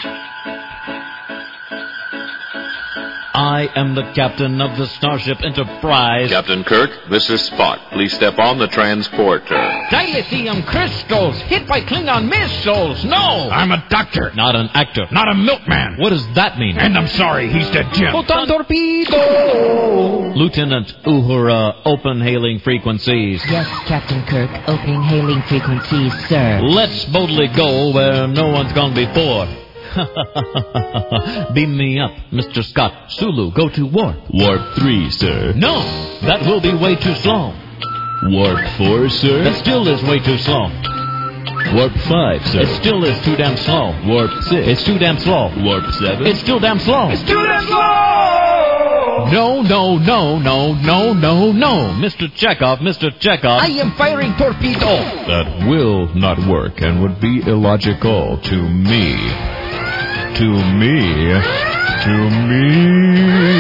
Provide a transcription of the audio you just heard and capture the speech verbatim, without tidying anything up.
I am the captain of the Starship Enterprise. Captain Kirk, this is Spock. Please step on the transporter. Dilithium crystals hit by Klingon missiles. No! I'm a doctor. Not an actor. Not a milkman. What does that mean? And I'm sorry, he's dead, Jim. Photon torpedo! Lieutenant Uhura, open hailing frequencies. Yes, Captain Kirk. Opening hailing frequencies, sir. Let's boldly go where no one's gone before. Beam me up, Mister Scott. Sulu, go to warp. Warp three, sir. No, that will be way too slow. Warp four, sir. That still is way too slow. Warp five, sir. It still is too damn slow. Warp six. It's too damn slow. Warp seven. It's still damn slow. It's too damn slow! No, no, no, no, no, no, no. Mister Chekhov, Mister Chekhov. I am firing torpedo! That will not work and would be illogical to me. To me. To me.